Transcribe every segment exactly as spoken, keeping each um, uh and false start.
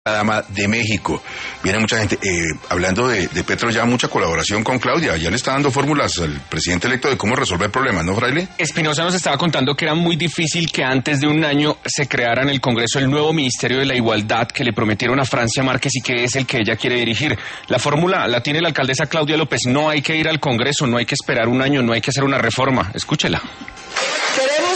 La dama de México. Viene mucha gente, eh, hablando de, de Petro, ya mucha colaboración con Claudia, ya le está dando fórmulas al presidente electo de cómo resolver problemas, ¿no, Fraile? Espinosa nos estaba contando que era muy difícil que antes de un año se creara en el Congreso el nuevo Ministerio de la Igualdad que le prometieron a Francia Márquez y que es el que ella quiere dirigir. La fórmula la tiene la alcaldesa Claudia López, no hay que ir al Congreso, no hay que esperar un año, no hay que hacer una reforma. Escúchela. Queremos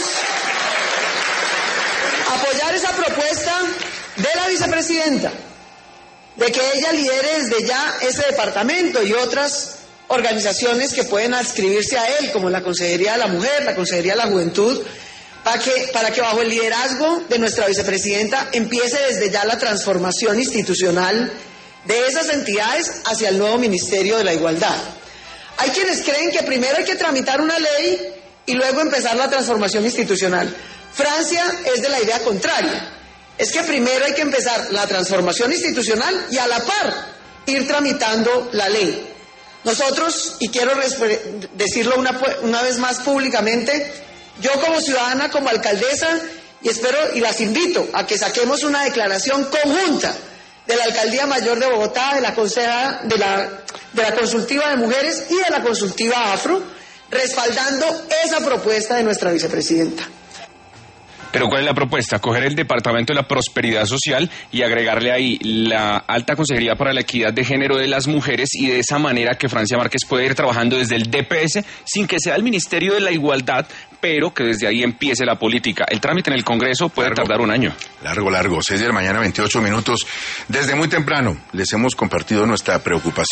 apoyar esa propuesta de la vicepresidenta, de que ella lidere desde ya ese departamento y otras organizaciones que pueden adscribirse a él, como la Consejería de la Mujer, la Consejería de la Juventud, para que, para que bajo el liderazgo de nuestra vicepresidenta empiece desde ya la transformación institucional de esas entidades hacia el nuevo Ministerio de la Igualdad. Hay quienes creen que primero hay que tramitar una ley y luego empezar la transformación institucional. Francia es de la idea contraria. Es que primero hay que empezar la transformación institucional y a la par ir tramitando la ley. Nosotros, y quiero decirlo una, una vez más públicamente, yo como ciudadana, como alcaldesa, y espero y las invito a que saquemos una declaración conjunta de la Alcaldía Mayor de Bogotá, de la Conseja, de la, de la Consultiva de Mujeres y de la Consultiva Afro, respaldando esa propuesta de nuestra vicepresidenta. Pero ¿cuál es la propuesta? Coger el Departamento de la Prosperidad Social y agregarle ahí la Alta Consejería para la Equidad de Género de las Mujeres y de esa manera que Francia Márquez puede ir trabajando desde el D P S sin que sea el Ministerio de la Igualdad, pero que desde ahí empiece la política. El trámite en el Congreso puede largo, tardar un año. Largo, largo. seis de la mañana, veintiocho minutos. Desde muy temprano les hemos compartido nuestra preocupación.